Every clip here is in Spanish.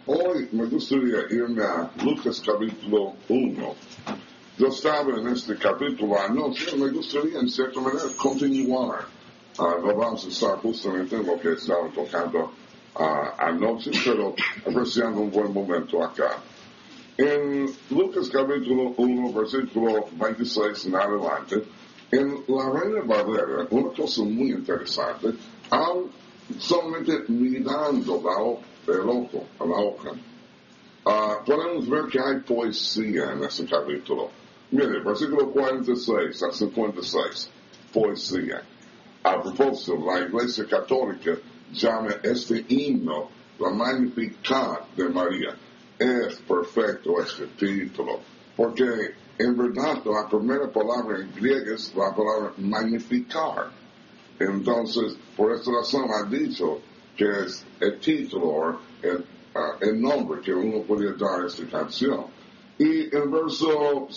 Hoy me gustaría irme a Lucas capítulo 1. Yo estaba en este capítulo anoche, me gustaría en cierta manera continuar. No vamos a estar justamente en lo que estaba tocando anoche, pero apreciando un buen momento acá. En Lucas capítulo 1, versículo 26 en adelante, en la Reina Valera, una cosa muy interesante, aún solamente mirando el ojo a la hoja, podemos ver que hay poesía en ese capítulo. Mire, versículo 46 a 56, poesía. A propósito, la Iglesia Católica llama este himno la Magnificat de María. Es perfecto este título, porque en verdad la primera palabra en griego es la palabra magnificar. Entonces, por esta razón ha dicho que es el título o el nombre que uno podría dar a esta canción. Y en verso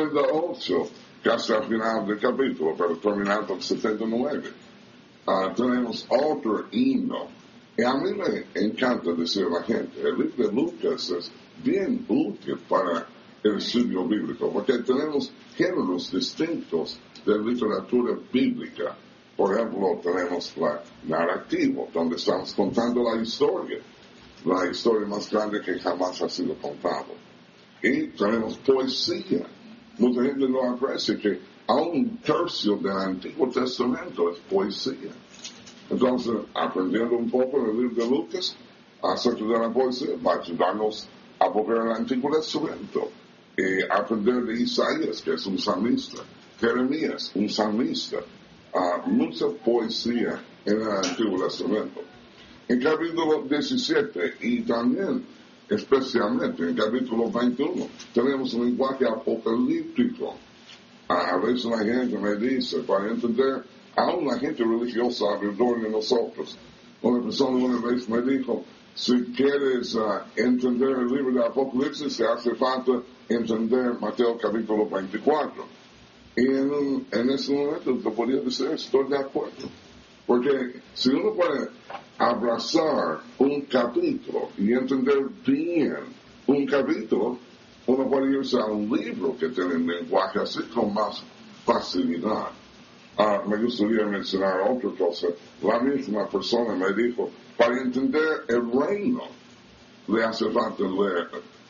68, casi al final del capítulo, pero terminando el 79, tenemos otro himno. Y a mí me encanta decir a la gente, el libro de Lucas es bien útil para el estudio bíblico, porque tenemos géneros distintos de literatura bíblica. Por ejemplo, tenemos la narrativa, donde estamos contando la historia más grande que jamás ha sido contada. Y tenemos poesía. Mucha gente no aprecia que a un tercio del Antiguo Testamento es poesía. Entonces, aprendiendo un poco en el libro de Lucas acerca de la poesía, va a ayudarnos a volver al Antiguo Testamento y aprender de Isaías, que es un salmista, Jeremías, un salmista, mucha poesía en el Antiguo Testamento. En capítulo 17 y también, especialmente en capítulo 21, tenemos un lenguaje apocalíptico. A veces la gente me dice, para entender, aún la gente religiosa alrededor de nosotros, una persona una vez me dijo, si quieres entender el libro de Apocalipsis, te hace falta entender Mateo capítulo 24. Y en ese momento te podría decir, estoy de acuerdo. Porque si uno puede abrazar un capítulo y entender bien un capítulo, uno puede irse a un libro que tiene un lenguaje así con más facilidad. Me gustaría mencionar otra cosa. La misma persona me dijo, para entender el reino, le hace falta leer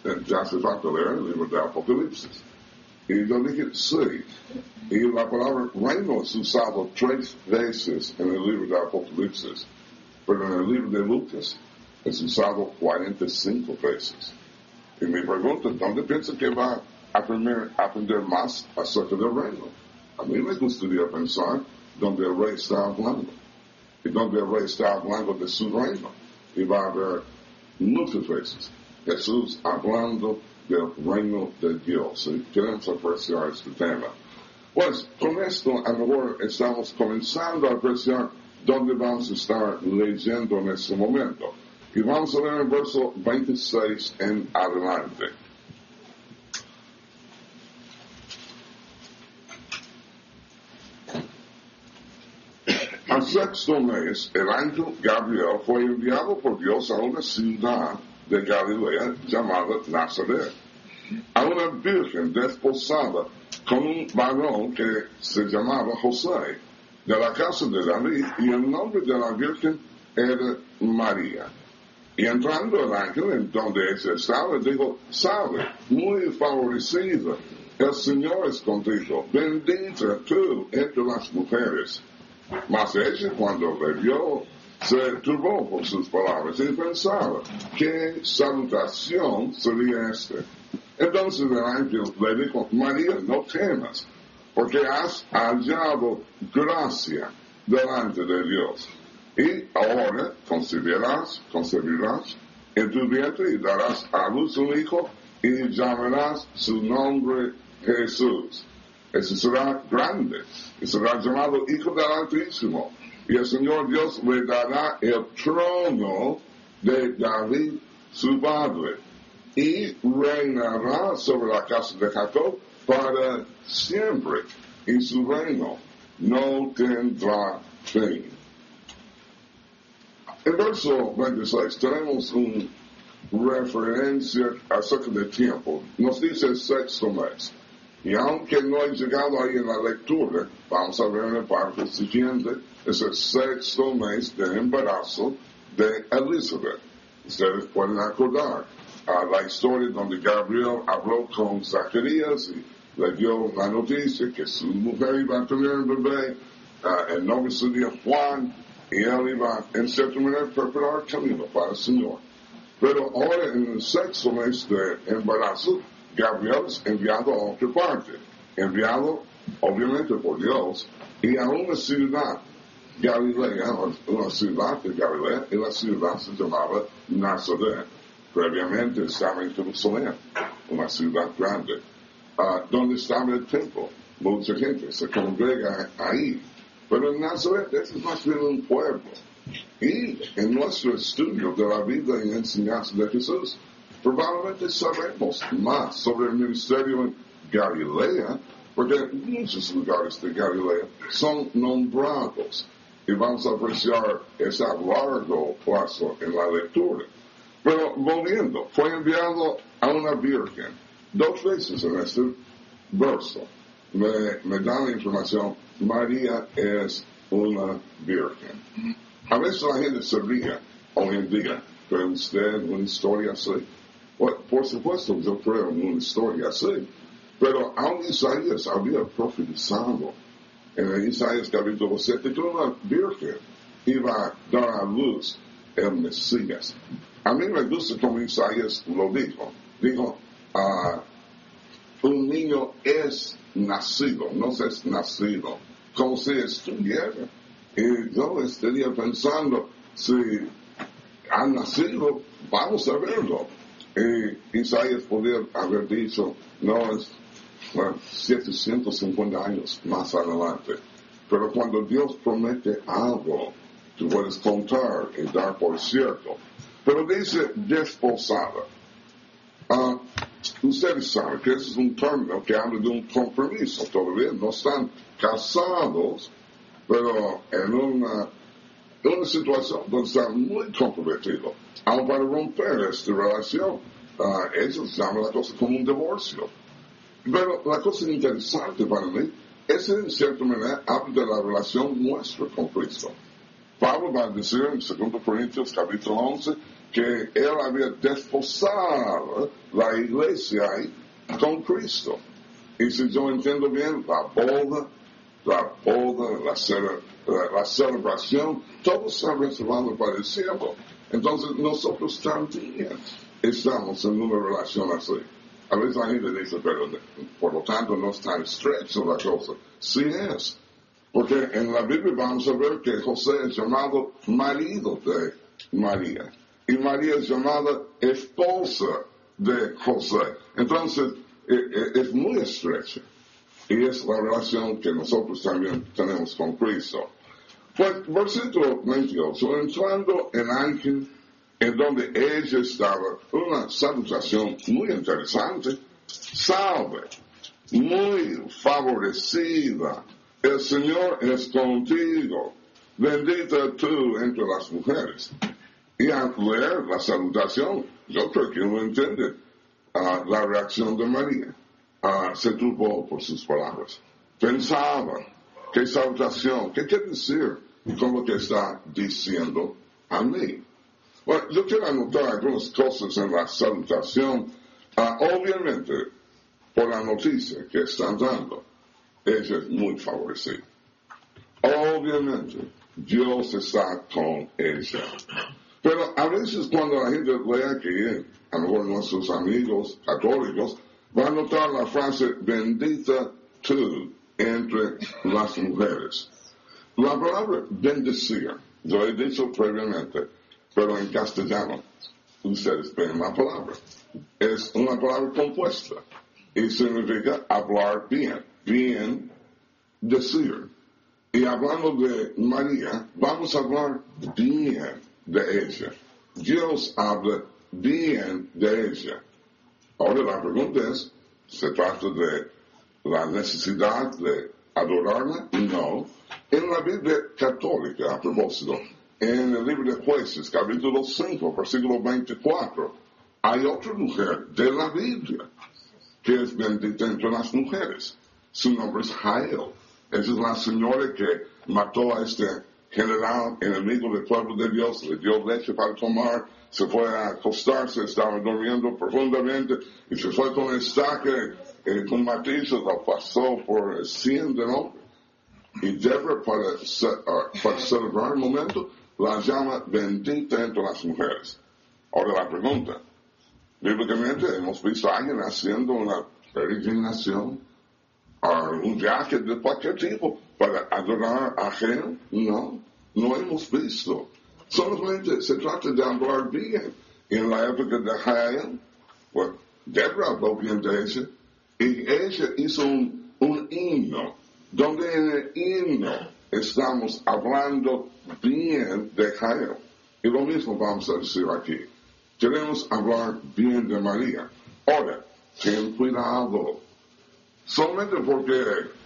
el libro de Apocalipsis. Y yo dije, sí. Y la palabra reino es usado 3 veces en el libro de Apocalipsis, pero en el libro de Lucas es usado 45 veces. Y me pregunta, ¿dónde piensa que va a aprender más acerca del reino? A mí me gustaría pensar donde el rey está hablando. Y donde el rey está hablando de su reino. Y va a haber muchas veces Jesús hablando del reino de Dios. Y queremos apreciar este tema. Pues con esto a lo mejor estamos comenzando a apreciar dónde vamos a estar leyendo en este momento. Y vamos a leer el verso 26 en adelante. Al 6º mes, el ángel Gabriel fue enviado por Dios a una ciudad de Galilea llamada Nazaret, a una virgen desposada con un varón que se llamaba José, de la casa de David, y el nombre de la virgen era María. Y entrando el ángel en donde ella estaba, dijo, salve, muy favorecida, el Señor es contigo, bendita tú entre las mujeres. Mas ella, cuando le vio, se turbó por sus palabras y pensaba, ¿qué salutación sería esta? Entonces el ángel le dijo, María, no temas, porque has hallado gracia delante de Dios. Y ahora concebirás en tu vientre y darás a luz un hijo y llamarás su nombre Jesús. Ese será grande y será llamado Hijo del Altísimo. Y el Señor Dios le dará el trono de David, su padre, y reinará sobre la casa de Jacob para siempre, y su reino no tendrá fin. En verso 26 tenemos un referencia acerca del tiempo. Nos dice el sexto mes. Y aunque no he llegado ahí en la lectura, vamos a ver en la parte siguiente, es el sexto mes de embarazo de Elizabeth. Ustedes pueden acordar a la historia donde Gabriel habló con Zacarías y le dio la noticia que su mujer iba a tener un bebé, el nombre sería Juan, y él iba en cierta manera a preparar el camino para el Señor. Pero ahora en el sexto mes de embarazo, Gabriel es enviado a otra parte, enviado obviamente por Dios, y a una ciudad, Galilea, una ciudad de Galilea, y la ciudad se llamaba Nazaret. Previamente estaba en Jerusalén, una ciudad grande, donde estaba el templo. Mucha gente se congrega ahí. Pero en Nazaret es más bien un pueblo. Y en nuestro estudio de la vida y enseñanza de Jesús, probablemente sabremos más sobre el ministerio en Galilea, porque muchos lugares de Galilea son nombrados. Y vamos a apreciar ese largo plazo en la lectura. Pero volviendo, fue enviado a una virgen. 2 veces en este verso me da la información, María es una virgen. A veces la gente se ríe hoy en día, ¿cree usted en una historia así? Bueno, por supuesto, yo creo en una historia así. Pero aún Isaías había profetizado en Isaías capítulo 7 que una virgen iba a dar a luz el Mesías. A mí me gusta como Isaías lo dijo. Dijo, un niño es nacido, no es nacido, como si estuviera. Y yo estaría pensando, si ha nacido, vamos a verlo. Y Isaías podría haber dicho, no, es 750 años más adelante. Pero cuando Dios promete algo, tú puedes contar y dar por cierto. Pero dice desposada. Ustedes saben que ese es un término que habla de un compromiso. Todavía no están casados, pero en una situación donde están muy comprometidos. Aún para romper esta relación, ellos llaman la cosa como un divorcio. Pero la cosa interesante para mí es, en cierta manera, habla de la relación nuestra con Cristo. Pablo va a decir en 2 Corintios capítulo 11 que él había desposado la iglesia con Cristo. Y si yo entiendo bien, la boda, la celebración, todo está reservado para el cielo. Entonces nosotros también estamos en una relación así. A veces la gente dice, pero por lo tanto no es tan estrecho la cosa. Sí es. Porque en la Biblia vamos a ver que José es llamado marido de María. Y María es llamada esposa de José. Entonces, es muy estrecha. Y es la relación que nosotros también tenemos con Cristo. Pues, versículo 28, entrando en Ángel, en donde ella estaba, una salutación muy interesante. Salve, muy favorecida. El Señor es contigo, bendita tú entre las mujeres. Y al leer la salutación, yo creo que uno entiende la reacción de María. Se turbó por sus palabras. Pensaba, qué salutación, qué quiere decir con lo que está diciendo a mí. Bueno, yo quiero anotar algunas cosas en la salutación. Obviamente, por la noticia que están dando, ella es muy favorecida. Obviamente, Dios está con ella. Pero a veces cuando la gente lee aquí, a lo mejor nuestros amigos católicos, van a notar la frase, bendita tú entre las mujeres. La palabra bendecir, yo he dicho previamente, pero en castellano, ustedes ven la palabra. Es una palabra compuesta y significa hablar bien, bien decir. Y hablando de María, vamos a hablar bien de ella. Dios habla bien de ella. Ahora la pregunta es, ¿se trata de la necesidad de adorarla? No. En la Biblia católica, a propósito, en el libro de Jueces, capítulo 5, versículo 24, hay otra mujer de la Biblia que es bendita entre las mujeres. Su nombre es Jael. Esa es la señora que mató a este general enemigo del pueblo de Dios, le dio leche para tomar, se fue a acostarse, estaba durmiendo profundamente y se fue con estaca con martillo, lo pasó por 100 de nombre. Y Débora, para celebrar el momento, la llama bendita entre las mujeres. Ahora la pregunta, bíblicamente hemos visto a alguien haciendo una peregrinación, un viaje de cualquier tipo para adorar a Jael. No hemos visto. Solamente se trata de hablar bien. En la época de Jael, bueno, Débora habló bien de ella, y ella hizo un himno, donde en el himno estamos hablando bien de Jael. Y lo mismo vamos a decir aquí. Queremos hablar bien de María. Ahora, ten cuidado. Solamente porque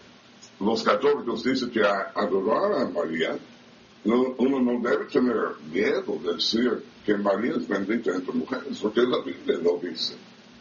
los católicos dicen que adorar a María, uno no debe tener miedo de decir que María es bendita entre mujeres, porque la Biblia lo dice.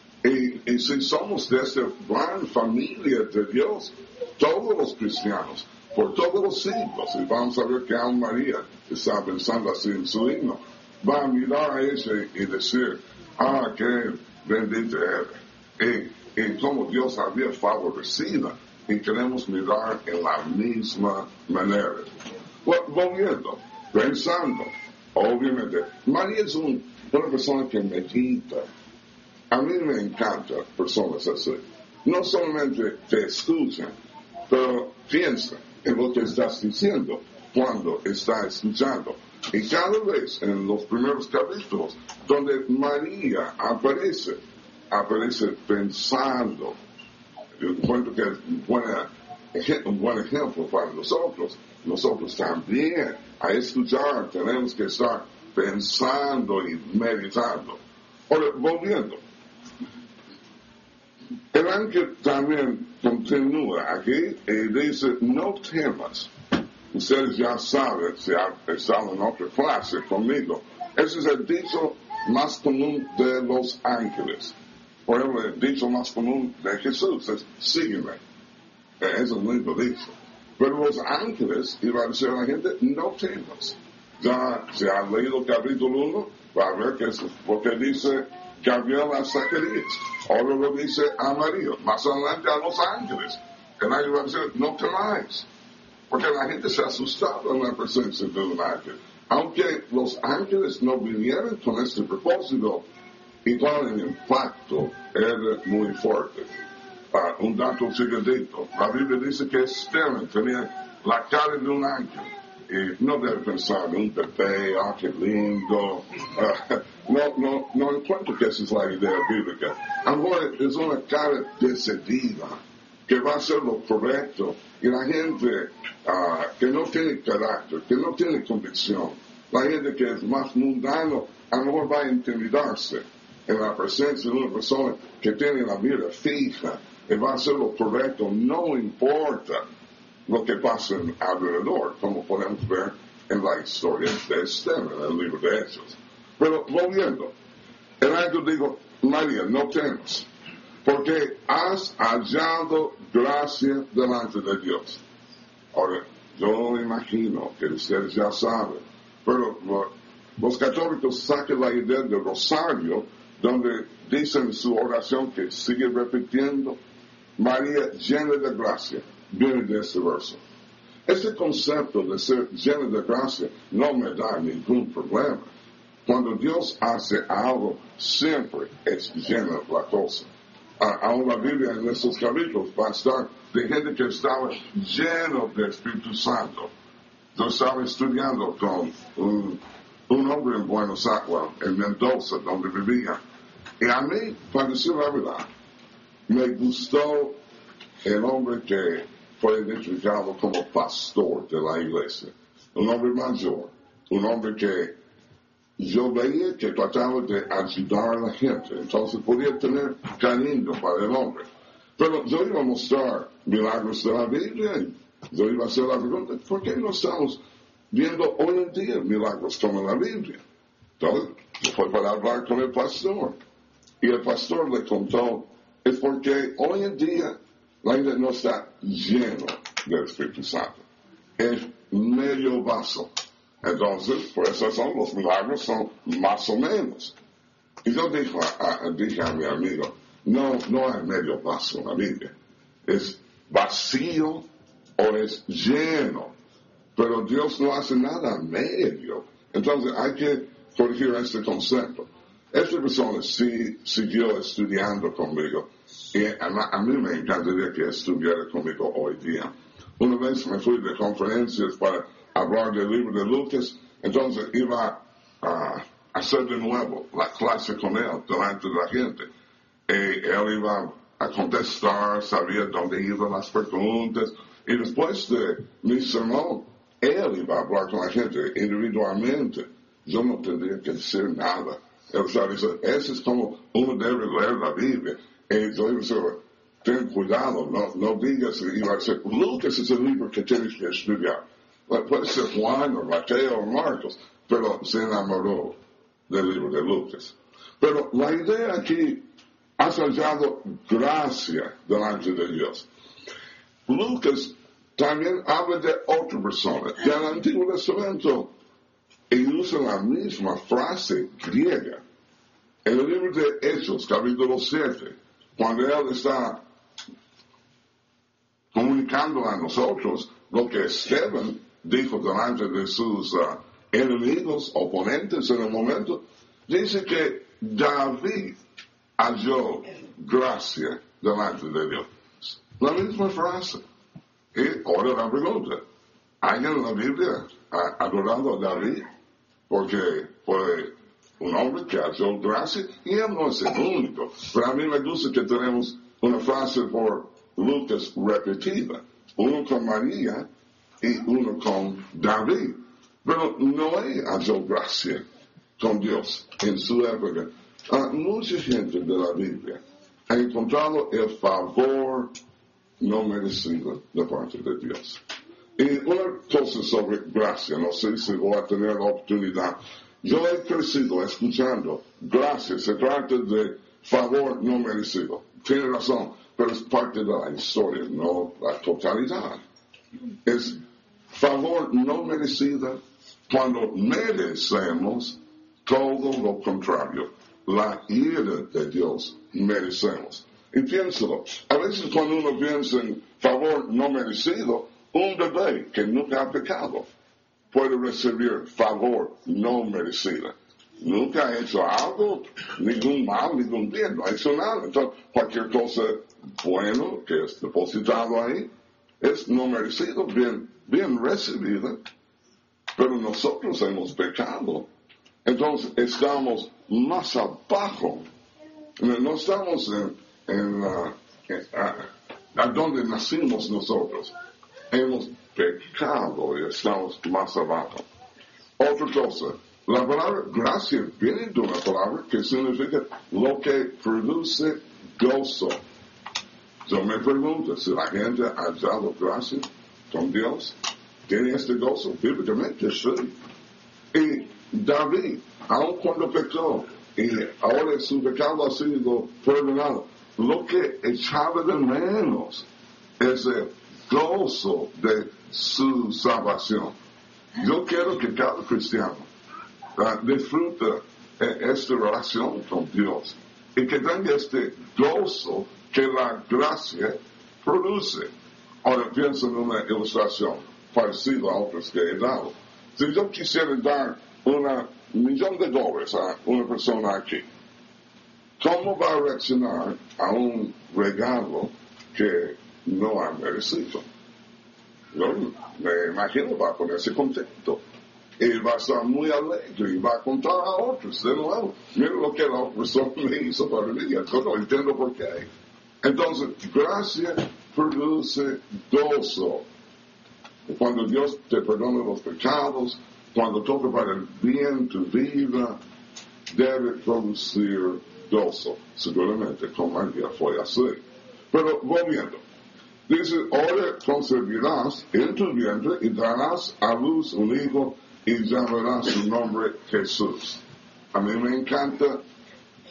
Y si somos de esta gran familia de Dios, todos los cristianos, por todos los siglos, y vamos a ver que aún María está pensando así en su himno, va a mirar a ella y decir, qué bendita eres. Y como Dios había favorecido, y queremos mirar en la misma manera. Volviendo, pensando, obviamente, María es una persona que medita. A mí me encantan personas así. No solamente te escuchan, pero piensa en lo que estás diciendo cuando estás escuchando. Y cada vez en los primeros capítulos, donde María aparece pensando. Yo encuentro que es un buen ejemplo para nosotros. Nosotros también, a escuchar, tenemos que estar pensando y meditando. Ahora, volviendo. El ángel también continúa aquí y dice, no temas. Ustedes ya saben, si han estado en otra clase conmigo, ese es el dicho más común de los ángeles. Por ejemplo, el dicho más común de Jesús es, sígueme. Eso es muy dicho. Pero los ángeles, iba a decir a la gente, no temas. Ya se ha leído el capítulo 1, va a ver que es lo que dice Gabriel a Zacarías. Ahora lo dice a María. Más adelante a los ángeles. El ángel va a decir, no temáis. Porque la gente se ha asustado en la presencia de un ángel. Aunque los ángeles no vinieron con este propósito, igual el impacto era muy fuerte. Un dato chiquitito. La Biblia dice que Esteban tenía la cara de un ángel. Y no debe pensar en un bebé, qué lindo. No encuentro que esa es la idea bíblica. Ahora es una cara decidida, que va a hacer lo correcto. Y la gente que no tiene carácter, que no tiene convicción, la gente que es más mundano, a lo mejor va a intimidarse en la presencia de una persona que tiene la mira fija y va a hacer lo correcto, no importa lo que pasa alrededor, como podemos ver en la historia de Esteban, en el libro de Hechos. Pero volviendo, el ángel dijo, María, no temas, porque has hallado gracia delante de Dios. Ahora, yo imagino que ustedes ya saben, pero los católicos sacan la idea del rosario, donde dicen su oración que sigue repitiendo, María llena de gracia, viene de este verso. Este concepto de ser llena de gracia no me da ningún problema. Cuando Dios hace algo, siempre es llena la cosa. Aún la Biblia en estos capítulos va a estar de gente que estaba lleno del Espíritu Santo. Yo estaba estudiando con un hombre en Buenos Aires, en Mendoza, donde vivía. Y a mí, para decir la verdad, me gustó el hombre que fue identificado como pastor de la iglesia. Un hombre mayor, un hombre que yo veía que trataba de ayudar a la gente, entonces podía tener cariño para el hombre. Pero yo iba a mostrar milagros de la Biblia y yo iba a hacer la pregunta, ¿por qué no estamos viendo hoy en día milagros como en la Biblia? Entonces, fue para hablar con el pastor. Y el pastor le contó, es porque hoy en día la gente no está lleno del Espíritu Santo. Es medio vaso. Entonces, por eso los milagros son más o menos. Y yo dije a mi amigo, no hay medio vaso en la Biblia. Es vacío o es lleno. Pero Dios no hace nada medio. Entonces hay que corregir este concepto. Esta persona sí siguió estudiando conmigo. Y a mí me encantaría que estuviera conmigo hoy día. Una vez me fui de conferencias para hablar del libro de Lucas. Entonces iba a hacer de nuevo la clase con él delante de la gente. Él iba a contestar, sabía dónde iban las preguntas. Y después de mi sermón, él iba a hablar con la gente individualmente. Yo no tendría que decir nada. Él sabe, eso es como uno debe leer la Biblia. Y yo iba a decir, ten cuidado, no digas, iba a decir, Lucas es el libro que tienes que estudiar. Puede ser Juan o Mateo o Marcos, pero se enamoró del libro de Lucas. Pero la idea aquí, has hallado gracia delante de Dios. Lucas también habla de otra persona, del Antiguo Testamento, y usa la misma frase griega. En el libro de Hechos, capítulo 7, cuando él está comunicando a nosotros lo que Esteban dijo delante de sus enemigos, oponentes en el momento, dice que David halló gracia delante de Dios. La misma frase. Y ahora la pregunta, ¿alguien en la Biblia ha adorado a David? Porque fue un hombre que halló gracia, y él no es el único. Pero a mí me gusta que tenemos una frase por Lucas repetida. Uno con María y uno con David. Pero Noé halló gracia con Dios en su época. Mucha gente de la Biblia ha encontrado el favor no merecido de parte de Dios. Y una cosa sobre gracia, no sé si voy a tener la oportunidad. Yo he crecido escuchando gracia, se trata de favor no merecido. Tiene razón, pero es parte de la historia, no la totalidad. Es favor no merecido cuando merecemos todo lo contrario. La ira de Dios merecemos. Y piénsalo, a veces cuando uno piensa en favor no merecido, un bebé que nunca ha pecado puede recibir favor no merecido. Nunca ha hecho algo, ningún mal, ningún bien, no ha hecho nada. Entonces, cualquier cosa bueno que es depositado ahí es no merecido, bien recibido. Pero nosotros hemos pecado. Entonces, estamos más abajo. No estamos a donde nacimos nosotros. Hemos pecado y estamos más abajo. Otra cosa, la palabra gracia viene de una palabra que significa lo que produce gozo. Yo me pregunto si la gente ha hallado gracia con Dios. ¿Tiene este gozo? Bíblicamente sí. Y David, aun cuando pecó, y ahora su pecado ha sido perdonado, lo que echaba de menos es el gozo de su salvación. Yo quiero que cada cristiano disfrute esta relación con Dios y que tenga este gozo que la gracia produce. Ahora pienso en una ilustración parecida a otras que he dado. Si yo quisiera dar $1,000,000 a una persona aquí, ¿cómo va a reaccionar a un regalo que no ha merecido? Yo me imagino va a ponerse contento y va a estar muy alegre y va a contar a otros de nuevo. Mira lo que la persona me hizo para mí, yo no entiendo por qué. Entonces, gracia produce gozo. Cuando Dios te perdona los pecados, cuando toca para el bien tu vida, debe producir gozo. Seguramente con María fue así. Pero volviendo, dice, ahora concebirás en tu vientre y darás a luz un hijo y llamarás su nombre Jesús. A mí me encanta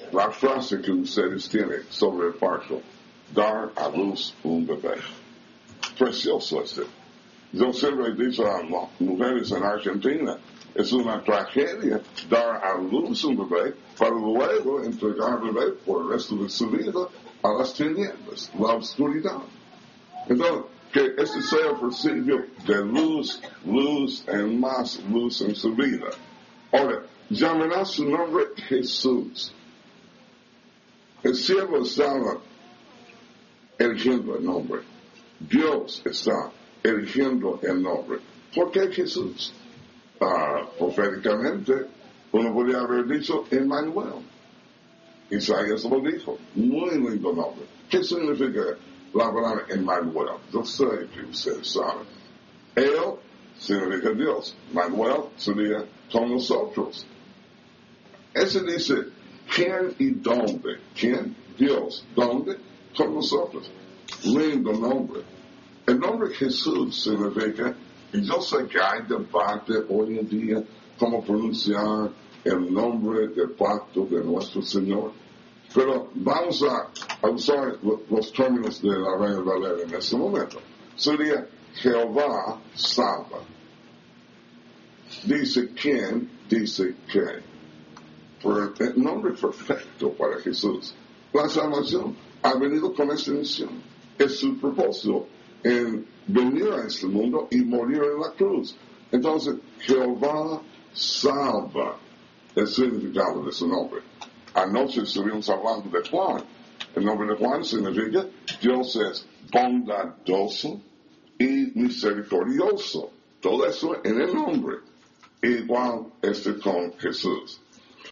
la frase que ustedes tienen sobre el parto, dar a luz un bebé. Precioso este. Yo siempre he dicho a las mujeres en Argentina, es una tragedia dar a luz un bebé para luego entregar al bebé por el resto de su vida a las tinieblas, la oscuridad. Entonces, que este sea el principio de luz, luz y más luz en su vida. Ahora, llamará su nombre Jesús. El cielo estaba eligiendo el nombre. Dios está eligiendo el nombre. ¿Por qué Jesús? Proféticamente, uno podría haber dicho Emmanuel. Isaías lo dijo. Muy lindo nombre. ¿Qué significa la palabra Emmanuel? Yo sé que ustedes saben. Él significa Dios. Emmanuel sería con nosotros. Ese dice, ¿quién y dónde? ¿Quién? Dios. ¿Dónde? Con nosotros. Lindo nombre. El nombre Jesús significa, y yo sé que hay debate hoy en día cómo pronunciar el nombre del pacto de nuestro Señor, pero vamos a usar los términos de la Reina Valera en este momento. Sería Jehová salva. Dice quién, dice qué. Por el nombre perfecto para Jesús. La salvación ha venido con esta misión. Es su propósito en venir a este mundo y morir en la cruz. Entonces, Jehová salva, el significado de su nombre. Anoche estuvimos hablando de Juan. El nombre de Juan significa Dios es bondadoso y misericordioso. Todo eso en el nombre. Igual con Jesús.